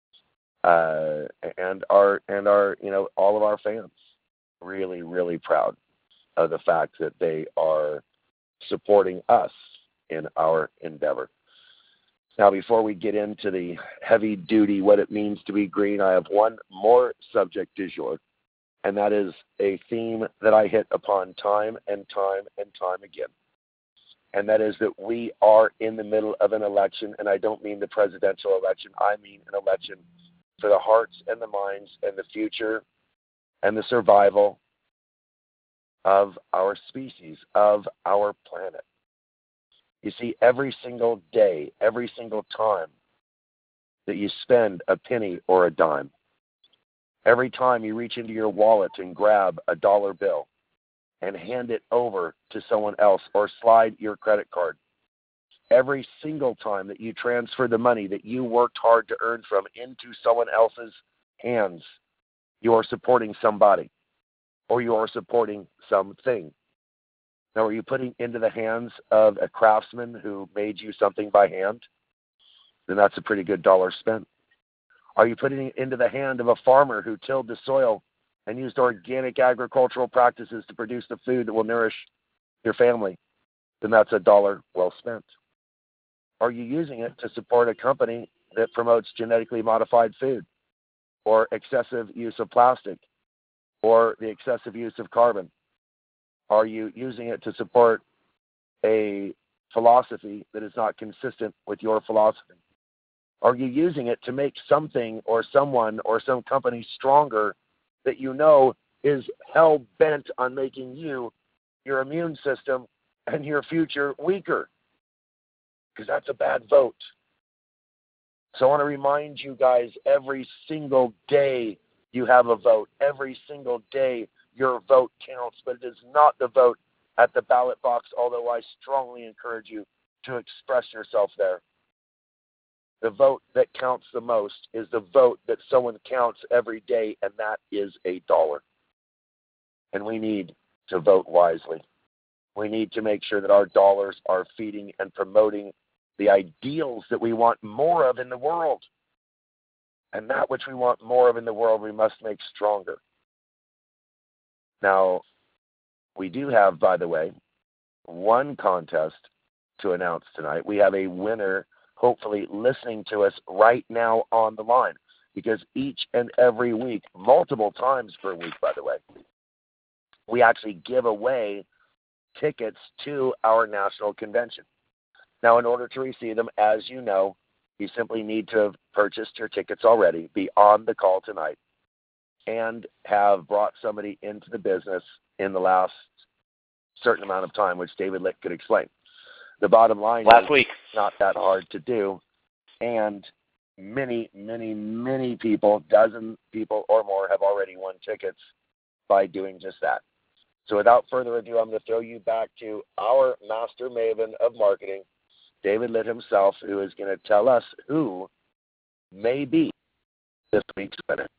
and our all of our fans really, really proud of the fact that they are supporting us in our endeavor. Now, before we get into the heavy duty, what it means to be green, I have one more subject du jour, and that is a theme that I hit upon time and time and time again. And that is that we are in the middle of an election, and I don't mean the presidential election. I mean an election for the hearts and the minds and the future and the survival of our species, of our planet. You see, every single day, every single time that you spend a penny or a dime, every time you reach into your wallet and grab a dollar bill and hand it over to someone else or slide your credit card, every single time that you transfer the money that you worked hard to earn from into someone else's hands, you are supporting somebody or you are supporting something. Now, are you putting into the hands of a craftsman who made you something by hand? Then that's a pretty good dollar spent. Are you putting it into the hand of a farmer who tilled the soil and used organic agricultural practices to produce the food that will nourish your family? Then that's a dollar well spent. Are you using it to support a company that promotes genetically modified food, or excessive use of plastic, or the excessive use of carbon? Are you using it to support a philosophy that is not consistent with your philosophy? Are you using it to make something or someone or some company stronger that you know is hell-bent on making you, your immune system, and your future weaker? Because that's a bad vote. So I want to remind you guys, every single day you have a vote. Every single day your vote counts, but it is not the vote at the ballot box, although I strongly encourage you to express yourself there. The vote that counts the most is the vote that someone counts every day, and that is $1. And we need to vote wisely. We need to make sure that our dollars are feeding and promoting the ideals that we want more of in the world. And that which we want more of in the world, we must make stronger. Now, we do have, by the way, one contest to announce tonight. We have a winner, hopefully listening to us right now on the line, because each and every week, multiple times per week, by the way, we actually give away tickets to our national convention. Now, in order to receive them, as you know, you simply need to have purchased your tickets already, be on the call tonight, and have brought somebody into the business in the last certain amount of time, which David Litt could explain. The bottom line is it's not that hard to do, and many, many, many people, dozen people or more, have already won tickets by doing just that. So without further ado, I'm going to throw you back to our master maven of marketing, David Litt himself, who is going to tell us who may be this week's winner.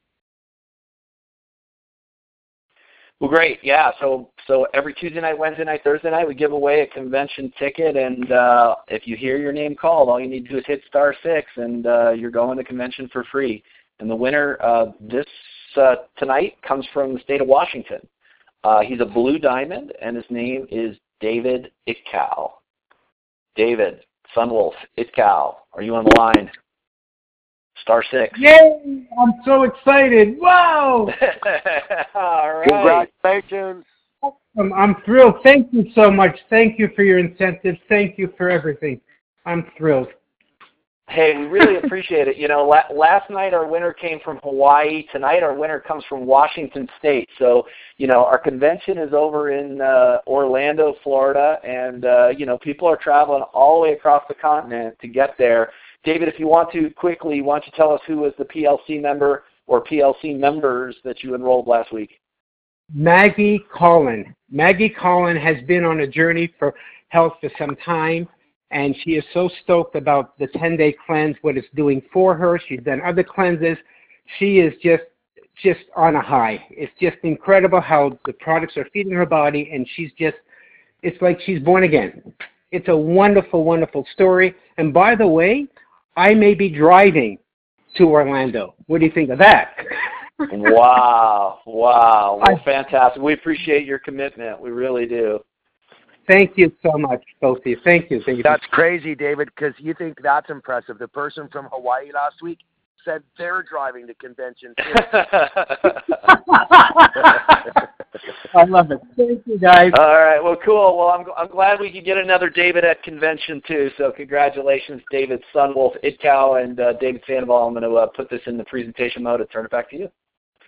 Well, great. Yeah, so every Tuesday night, Wednesday night, Thursday night, we give away a convention ticket, and if you hear your name called, all you need to do is hit *6, and you're going to convention for free. And the winner tonight comes from the state of Washington. He's a Blue Diamond, and his name is David Itkow. David, Sunwolf, Itkow, are you on the line? *6. Yay! I'm so excited. Wow! All right. Congratulations. I'm thrilled. Thank you so much. Thank you for your incentives. Thank you for everything. I'm thrilled. Hey, we really appreciate it. You know, last night our winner came from Hawaii. Tonight our winner comes from Washington State. So, you know, our convention is over in Orlando, Florida, and, you know, people are traveling all the way across the continent to get there. David, if you want to quickly, why don't you tell us who was the PLC member or PLC members that you enrolled last week? Maggie Collin. Maggie Collin has been on a journey for health for some time, and she is so stoked about the 10-day cleanse, what it's doing for her. She's done other cleanses. She is just on a high. It's just incredible how the products are feeding her body, and it's like she's born again. It's a wonderful, wonderful story. And by the way, I may be driving to Orlando. What do you think of that? Wow. Well, fantastic. We appreciate your commitment. We really do. Thank you so much, both of you. Thank you. That's crazy, David, because you think that's impressive. The person from Hawaii last week said they're driving to convention too. I love it. Thank you, guys. All right. Well, cool. Well, I'm glad we could get another David at convention too. So congratulations, David, Sunwolf, Itkow, and David Sandoval. I'm going to put this in the presentation mode and turn it back to you.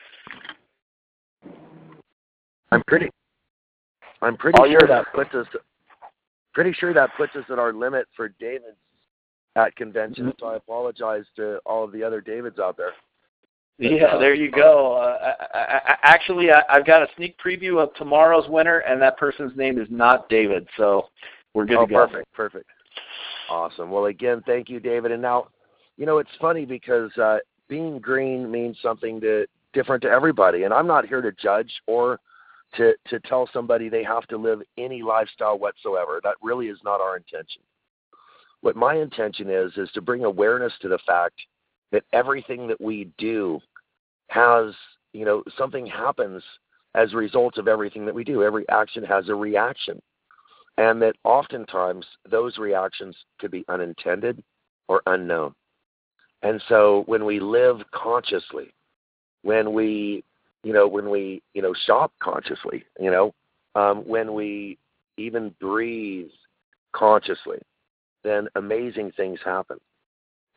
I'm pretty sure that puts us at our limit for Davids at convention. So I apologize to all of the other Davids out there. Yeah, there you go. Actually, I've got a sneak preview of tomorrow's winner, and that person's name is not David. So we're good to go. Perfect. Awesome. Well, again, thank you, David. And now, you know, it's funny because being green means something different to everybody. And I'm not here to judge or to tell somebody they have to live any lifestyle whatsoever. That really is not our intention. What my intention is to bring awareness to the fact that everything that we do has, you know, something happens as a result of everything that we do. Every action has a reaction. And that oftentimes those reactions could be unintended or unknown. And so when we live consciously, when we shop consciously, when we even breathe consciously, then amazing things happen.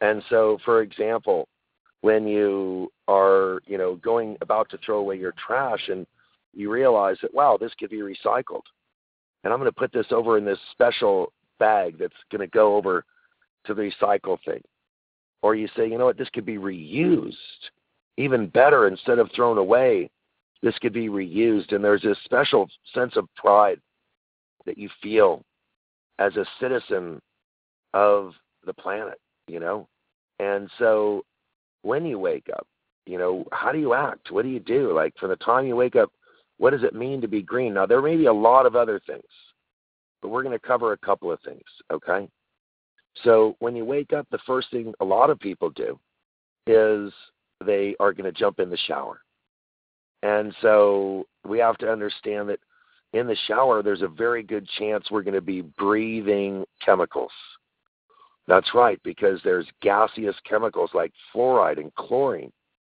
And so, for example, when you are, about to throw away your trash and you realize that, wow, this could be recycled. And I'm going to put this over in this special bag that's going to go over to the recycle thing. Or you say, you know what, this could be reused. Even better, instead of thrown away, this could be reused. And there's this special sense of pride that you feel as a citizen of the planet, And so when you wake up, how do you act? What do you do? Like, from the time you wake up, what does it mean to be green? Now, there may be a lot of other things, but we're going to cover a couple of things, okay? So when you wake up, the first thing a lot of people do is they are going to jump in the shower. And so we have to understand that in the shower, there's a very good chance we're going to be breathing chemicals. That's right, because there's gaseous chemicals like fluoride and chlorine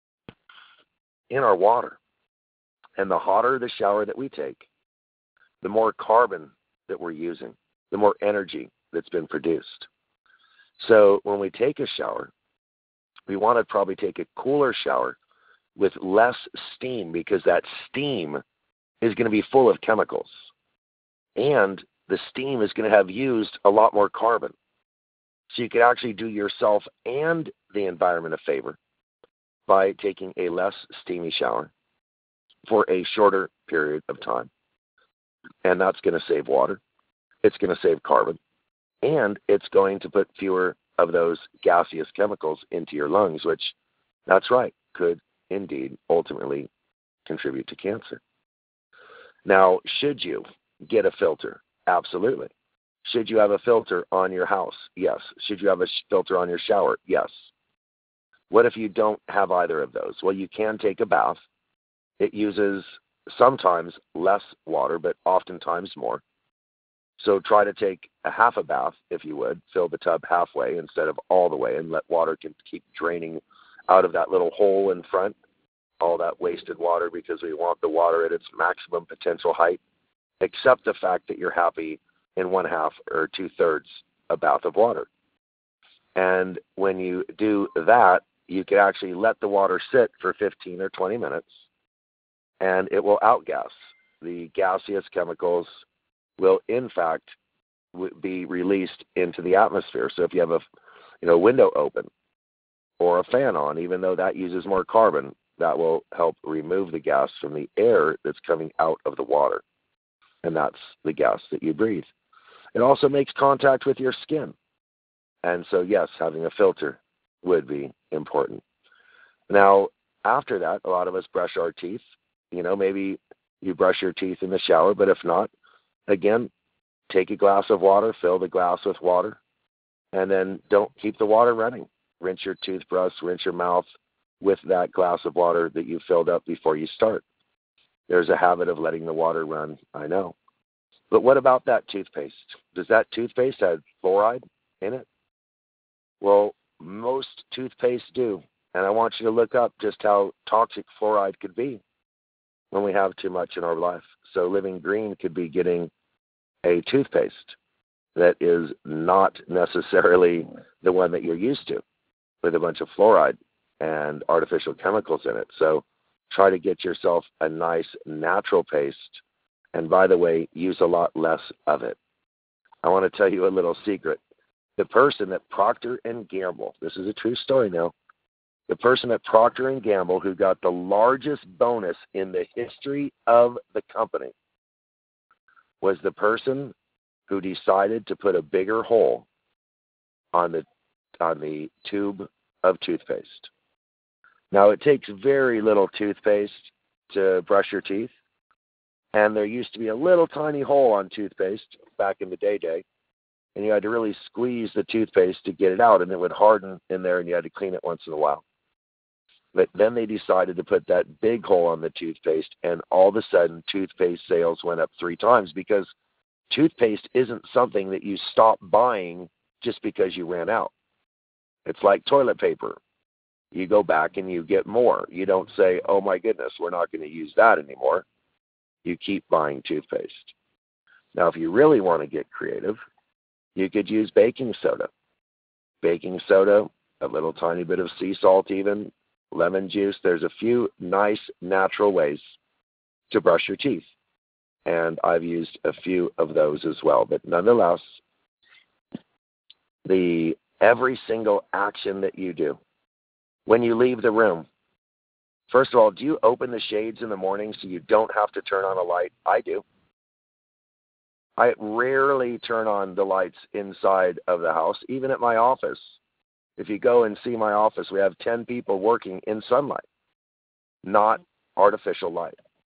in our water. And the hotter the shower that we take, the more carbon that we're using, the more energy that's been produced. So when we take a shower, we want to probably take a cooler shower with less steam, because that steam is going to be full of chemicals. And the steam is going to have used a lot more carbon. So you could actually do yourself and the environment a favor by taking a less steamy shower for a shorter period of time. And that's going to save water. It's going to save carbon. And it's going to put fewer of those gaseous chemicals into your lungs, which, that's right, could indeed ultimately contribute to cancer. Now, should you get a filter? Absolutely. Should you have a filter on your house? Yes. Should you have a filter on your shower? Yes. What if you don't have either of those? Well, you can take a bath. It uses sometimes less water, but oftentimes more. So try to take a half a bath, if you would. Fill the tub halfway instead of all the way, and let water keep draining out of that little hole in front, all that wasted water, because we want the water at its maximum potential height, except the fact that you're happy in 1/2 or 2/3 a bath of water. And when you do that, you can actually let the water sit for 15 or 20 minutes, and it will outgas. The gaseous chemicals will, in fact, be released into the atmosphere. So if you have a window open or a fan on, even though that uses more carbon, that will help remove the gas from the air that's coming out of the water. And that's the gas that you breathe. It also makes contact with your skin. And so, yes, having a filter would be important. Now, after that, a lot of us brush our teeth. Maybe you brush your teeth in the shower, but if not, again, take a glass of water, fill the glass with water, and then don't keep the water running. Rinse your toothbrush, rinse your mouth with that glass of water that you filled up before you start. There's a habit of letting the water run, I know. But what about that toothpaste? Does that toothpaste have fluoride in it? Well, most toothpaste do. And I want you to look up just how toxic fluoride could be when we have too much in our life. So Living Green could be getting a toothpaste that is not necessarily the one that you're used to, with a bunch of fluoride and artificial chemicals in it. So try to get yourself a nice natural paste. And by the way, use a lot less of it. I want to tell you a little secret. The person at Procter & Gamble, this is a true story now, the person at Procter & Gamble who got the largest bonus in the history of the company was the person who decided to put a bigger hole on the tube of toothpaste. Now, it takes very little toothpaste to brush your teeth, and there used to be a little tiny hole on toothpaste back in the day, and you had to really squeeze the toothpaste to get it out, and it would harden in there, and you had to clean it once in a while. But then they decided to put that big hole on the toothpaste, and all of a sudden, toothpaste sales went up 3 times, because toothpaste isn't something that you stop buying just because you ran out. It's like toilet paper. You go back and you get more. You don't say, oh my goodness, we're not going to use that anymore. You keep buying toothpaste. Now, if you really want to get creative, you could use baking soda. Baking soda a little tiny bit of sea salt even, lemon juice. There's a few nice natural ways to brush your teeth. And I've used a few of those as well. But nonetheless, every single action that you do, when you leave the room, first of all, do you open the shades in the morning so you don't have to turn on a light? I do. I rarely turn on the lights inside of the house, even at my office. If you go and see my office, we have 10 people working in sunlight, not artificial light.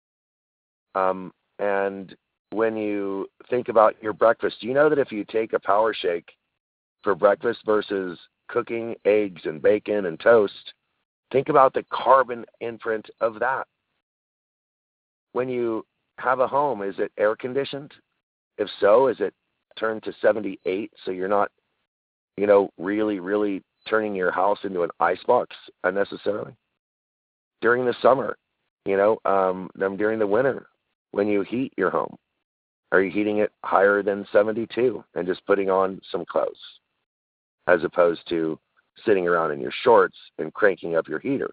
And when you think about your breakfast, do you know that if you take a Power Shake for breakfast versus cooking eggs and bacon and toast, think about the carbon imprint of that. When you have a home, is it air conditioned? If so, is it turned to 78 so you're not, really, really turning your house into an icebox unnecessarily? During the summer, during the winter, when you heat your home, are you heating it higher than 72 and just putting on some clothes as opposed to sitting around in your shorts and cranking up your heater?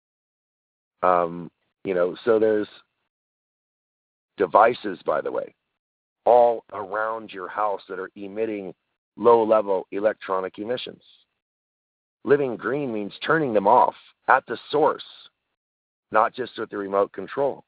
So there's devices, by the way, all around your house that are emitting low-level electronic emissions. Living green means turning them off at the source, not just with the remote control,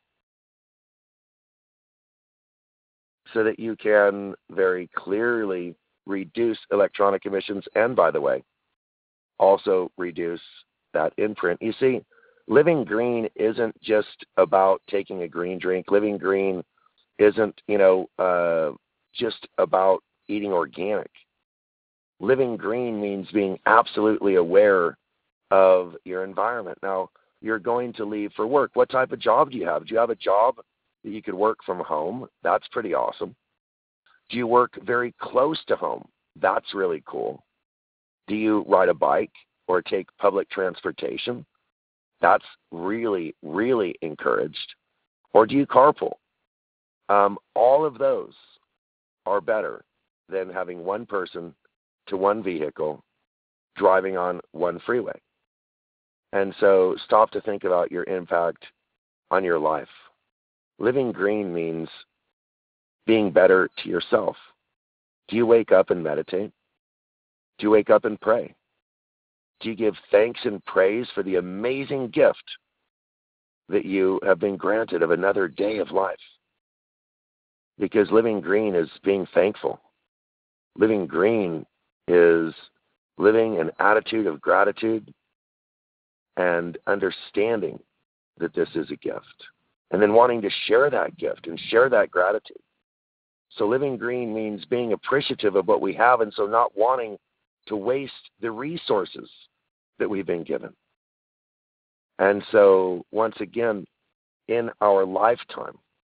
so that you can very clearly reduce electronic emissions and, by the way, also reduce that imprint. You see, living green isn't just about taking a green drink. Living green isn't, just about eating organic. Living green means being absolutely aware of your environment. Now, you're going to leave for work. What type of job do you have? Do you have a job that you could work from home? That's pretty awesome. Do you work very close to home? That's really cool. Do you ride a bike or take public transportation? That's really, really encouraged. Or do you carpool? All of those are better than having one person to one vehicle driving on one freeway. And so stop to think about your impact on your life. Living green means being better to yourself. Do you wake up and meditate? Do you wake up and pray? Do you give thanks and praise for the amazing gift that you have been granted of another day of life? Because living green is being thankful. Living green is living an attitude of gratitude and understanding that this is a gift, and then wanting to share that gift and share that gratitude. So living green means being appreciative of what we have, and so not wanting to waste the resources that we've been given. And so once again, in our lifetime,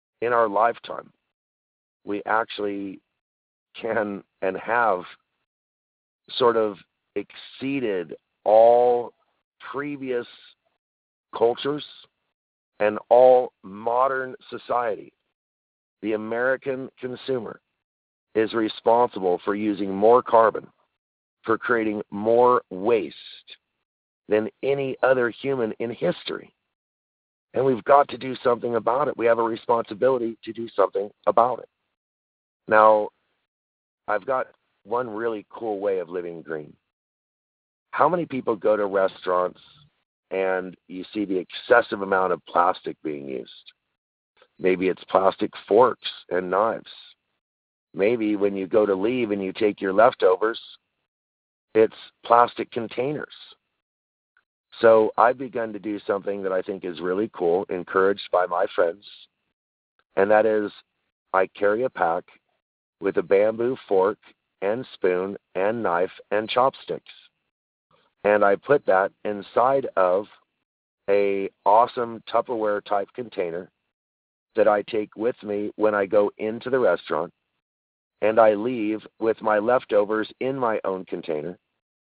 we actually can and have sort of exceeded all previous cultures and all modern society. The American consumer is responsible for using more carbon, for creating more waste than any other human in history. And we've got to do something about it. We have a responsibility to do something about it. Now, I've got one really cool way of living green. How many people go to restaurants and you see the excessive amount of plastic being used? Maybe it's plastic forks and knives. Maybe when you go to leave and you take your leftovers, it's plastic containers. So I've begun to do something that I think is really cool, encouraged by my friends, and that is I carry a pack with a bamboo fork and spoon and knife and chopsticks. And I put that inside of a awesome Tupperware type container that I take with me when I go into the restaurant, and I leave with my leftovers in my own container.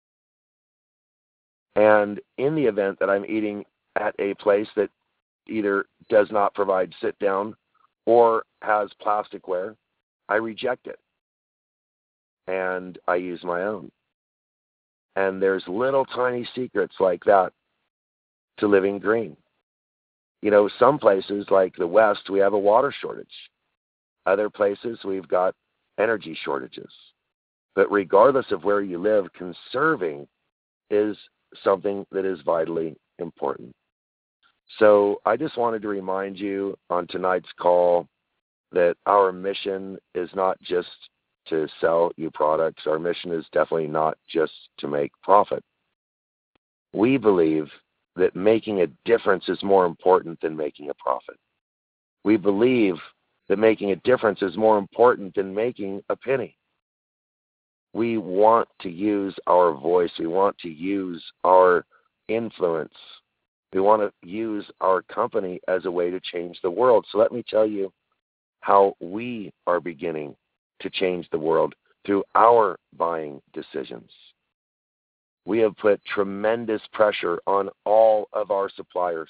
And in the event that I'm eating at a place that either does not provide sit down or has plasticware, I reject it and I use my own. And there's little tiny secrets like that to living green. You know, some places like the West, we have a water shortage. Other places, we've got energy shortages. But regardless of where you live, conserving is something that is vitally important. So I just wanted to remind you on tonight's call that our mission is not just to sell you products. Our mission is definitely not just to make profit. We believe that making a difference is more important than making a profit. We believe that making a difference is more important than making a penny. We want to use our voice. We want to use our influence. We want to use our company as a way to change the world. So let me tell you how we are beginning to change the world through our buying decisions. We have put tremendous pressure on all of our suppliers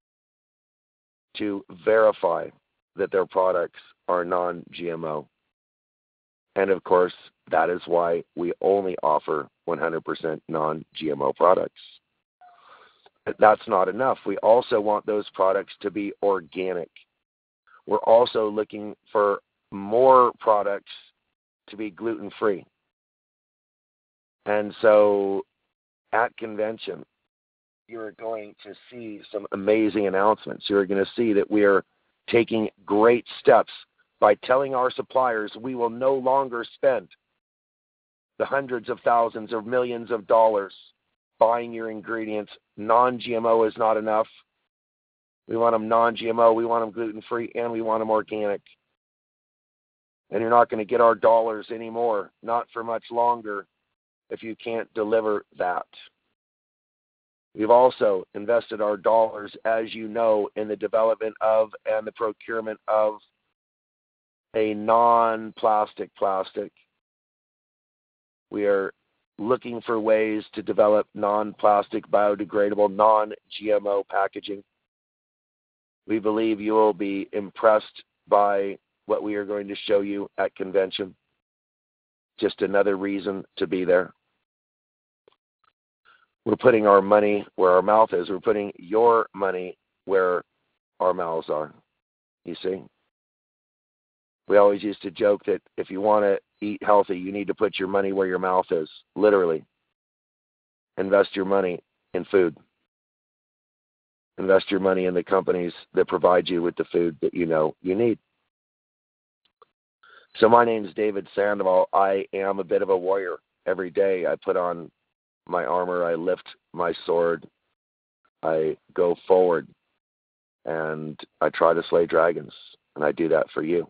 to verify that their products are non-GMO. And of course, that is why we only offer 100% non-GMO products. But that's not enough. We also want those products to be organic. We're also looking for more products to be gluten-free. And so at convention, you're going to see some amazing announcements. You're going to see that we are taking great steps by telling our suppliers we will no longer spend the hundreds of thousands or millions of dollars buying your ingredients. Non-GMO is not enough. We want them non-GMO, we want them gluten-free, and we want them organic. And you're not going to get our dollars anymore, not for much longer, if you can't deliver that. We've also invested our dollars, as you know, in the development of and the procurement of a non-plastic plastic. We are looking for ways to develop non-plastic, biodegradable, non-GMO packaging. We believe you will be impressed by what we are going to show you at convention. Just another reason to be there. We're putting our money where our mouth is. We're putting your money where our mouths are. You see? We always used to joke that if you want to eat healthy, you need to put your money where your mouth is. Literally. Invest your money in food. Invest your money in the companies that provide you with the food that you know you need. So my name is David Sandoval. I am a bit of a warrior. Every day I put on my armor, I lift my sword, I go forward, and I try to slay dragons, and I do that for you.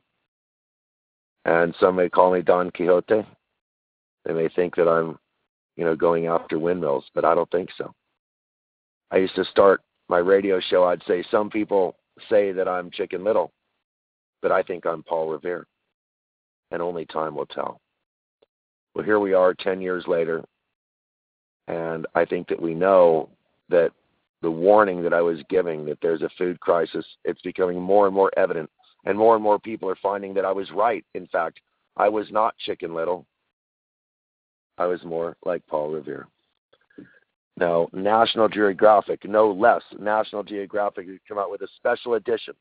And some may call me Don Quixote. They may think that I'm, going after windmills, but I don't think so. I used to start my radio show, I'd say some people say that I'm Chicken Little, but I think I'm Paul Revere, and only time will tell. Well, here we are 10 years later, and I think that we know that the warning that I was giving that there's a food crisis, it's becoming more and more evident, and more people are finding that I was right. In fact, I was not Chicken Little. I was more like Paul Revere. Now, National Geographic, no less, National Geographic has come out with a special edition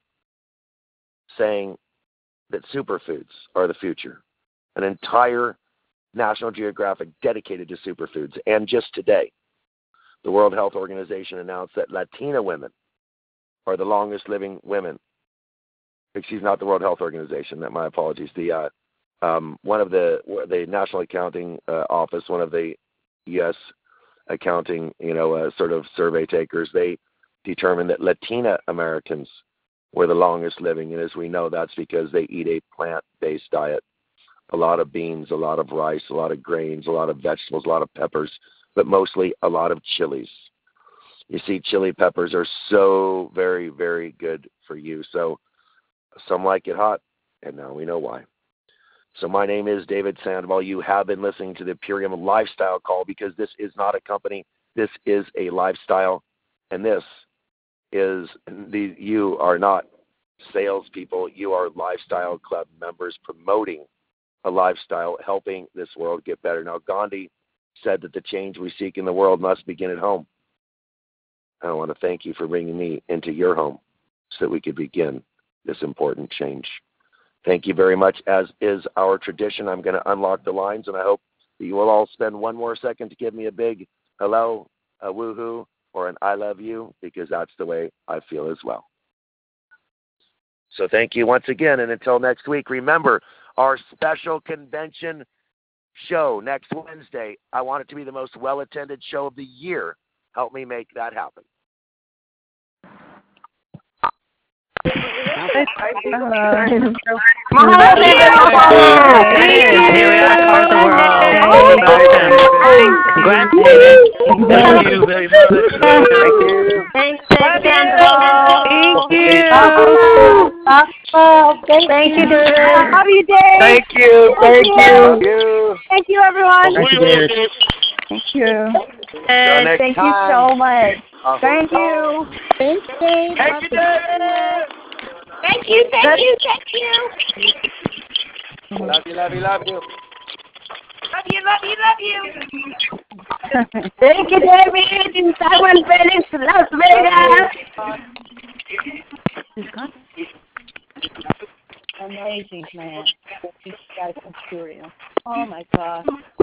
saying that superfoods are the future. An entire National Geographic dedicated to superfoods. And just today, the World Health Organization announced that Latina women are the longest living women. Excuse me, not the World Health Organization. My apologies. The one of the National Accounting Office, one of the U.S. accounting, sort of survey takers, they determined that Latina Americans were the longest living. And as we know, that's because they eat a plant-based diet. A lot of beans, a lot of rice, a lot of grains, a lot of vegetables, a lot of peppers, but mostly a lot of chilies. You see, chili peppers are so very, very good for you. So some like it hot, and now we know why. So my name is David Sandoval. You have been listening to the Purium Lifestyle Call because this is not a company. This is a lifestyle, and this is you are not salespeople. You are Lifestyle Club members promoting a lifestyle, helping this world get better. Now, Gandhi said that the change we seek in the world must begin at home. I want to thank you for bringing me into your home so that we could begin this important change. Thank you very much. As is our tradition, I'm going to unlock the lines, and I hope that you will all spend one more second to give me a big hello, a woohoo, or an I love you, because that's the way I feel as well. So thank you once again, and until next week, remember our special convention show next Wednesday. I want it to be the most well-attended show of the year. Help me make that happen. Mahalo, Here we are, part of the world. Congrats, David. Thank you very much. Thank you. Thanks, David. Thank you. Thank you, David. Love you, Dave. Thank you. Thank you. Thank you. Thank you, everyone. Thank you, David. Thank you. Next Thank you time. so much. Thank you. Thanks, Dave. Thank you, David. Thank you. Thank you. Thank you. Love you, love you, love you. Love you, love you, love you. Thank you, David, in Taiwan, Phoenix, Las Vegas. Amazing, man. He's got a material. Oh, my God.